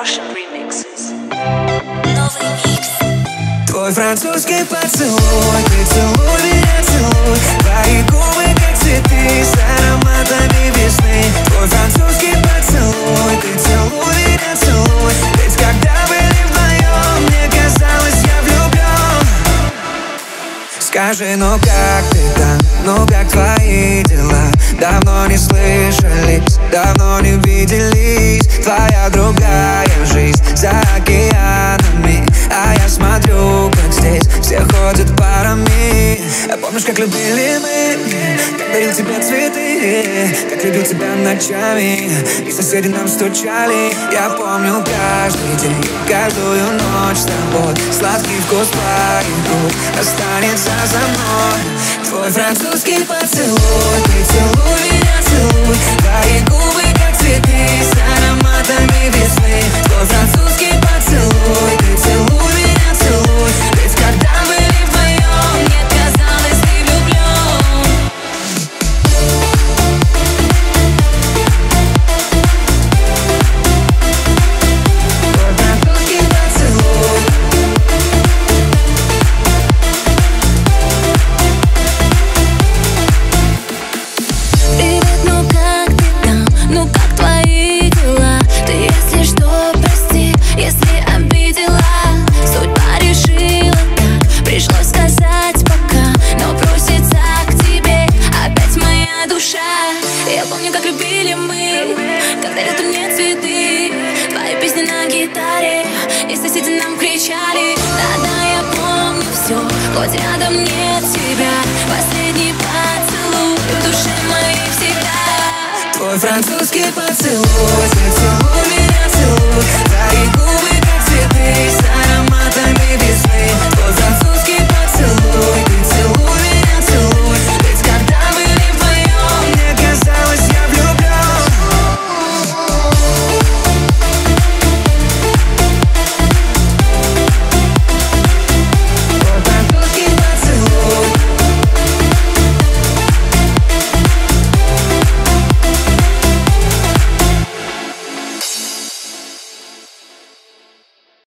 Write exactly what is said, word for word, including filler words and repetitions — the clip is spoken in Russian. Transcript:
Russian remixes. Новый микс. Твой французский поцелуй, ты целуй меня, целуй. Твои губы как цветы с ароматами весны. Твой французский поцелуй, ты целуй меня, целуй. Ведь когда были вдвоем, мне казалось, я влюблен. Скажи, ну как ты там, ну как твои дела? Давно не слышались, давно не виделись. Твоя другая жизнь за океанами, а я смотрю, как здесь все ходят парами. А помнишь, как любили мы, как дарил тебе цветы, как любил тебя ночами, и соседи нам стучали. Я помню каждый день, каждую ночь с тобой. Сладкий вкус твоих губ останется за мной. Твой французский поцелуй, ты целуй меня, целуй. Твои губы как цветы с ароматами весны. Твой французский поцелуй, ты целуй меня, целуй. Ведь когда были вдвоем, мне казалось, ты влюблен. Твой французский поцелуй. Привет, ну как ты там? Ну как твои дела? Ты, если что, прости, если обидела. Судьба решила так, пришлось сказать пока. Но просится к тебе опять моя душа. Я помню, как любили мы, как дарил ты мне цветы. Твои песни на гитаре, и соседи нам кричали. Да-да, я помню все, хоть рядом нет тебя. Последний поцелуй в душе моей всегда. Твой французский поцелуй,